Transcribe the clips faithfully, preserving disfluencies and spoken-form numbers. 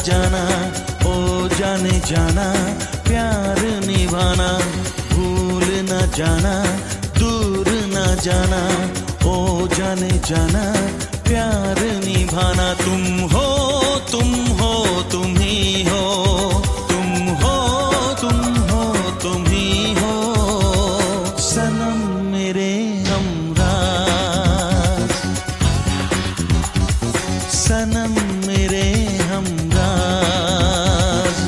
जाना, ओ जाने जाना प्यार निभाना, भूल न जाना दूर न जाना, ओ जाने जाना प्यार निभाना। तुम हो तुम हो तुम ही हो, तुम हो तुम हो तुम ही हो, सनम मेरे हमराज, सनम मेरे हमराज।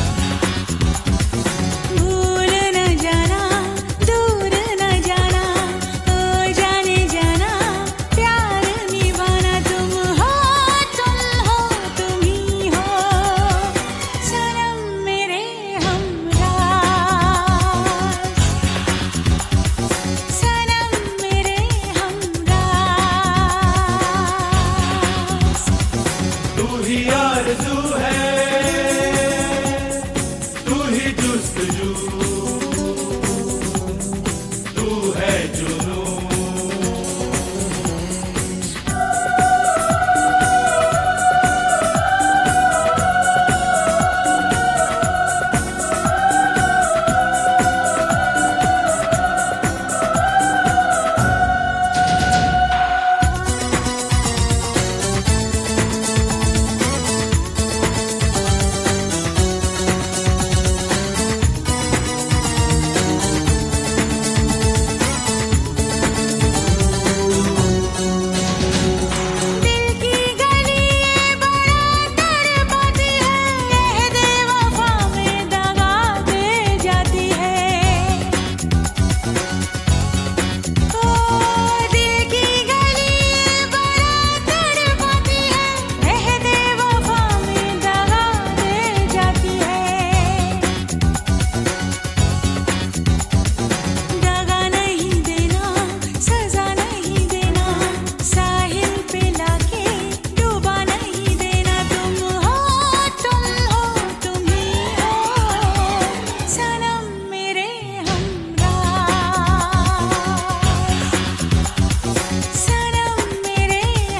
भूल न जाना दूर न जाना, ओ जाने जाना प्यार निभाना। तुम हो तुम हो तुम ही हो, सनम मेरे हमराज, सनम मेरे हमराज। तू ही आरज़ू है, तू ही जुस्तजू, तू है जुनून। दिल की गली ये बड़ा दरबती है, कह दे वफा में दगा दे जाती है। ओ दिल की गली ये बड़ा दरबती है, कह दे वफा में दगा दे जाती है। दगा नहीं देना, सजा नहीं देना, साहिल पे लाके डूबा नहीं देना। तुम हो तुम हो तुम ही हो, सनम मेरे हमराज, सनम मेरे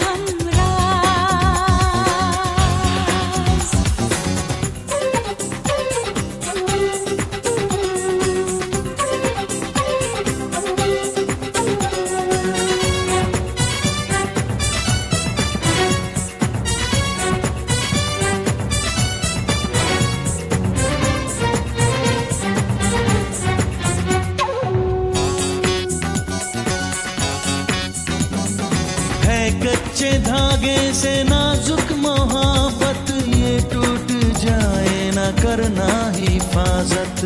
है कच्चे धागे से नाजुक मोहब्बत, ये टूट जाए ना करना हिफाजत।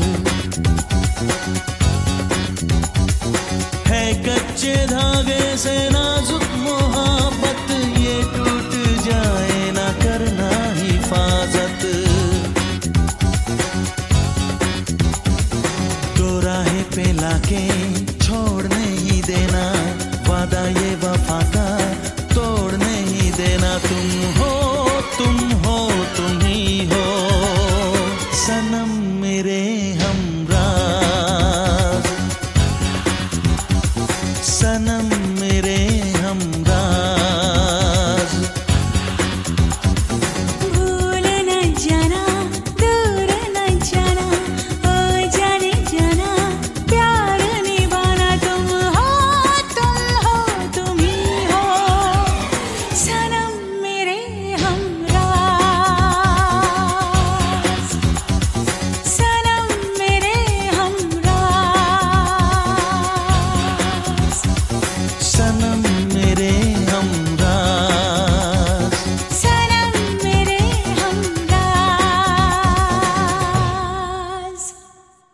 है कच्चे धागे से नाजुक मोहब्बत, ये टूट जाए ना करना हिफाजत। तो राहे पे लाके छोड़ नहीं देना, वादा ये वफा का तोड़ नहीं देना। तुम हो तुम हो तुम ही हो, सनम मेरे हमराज, सनम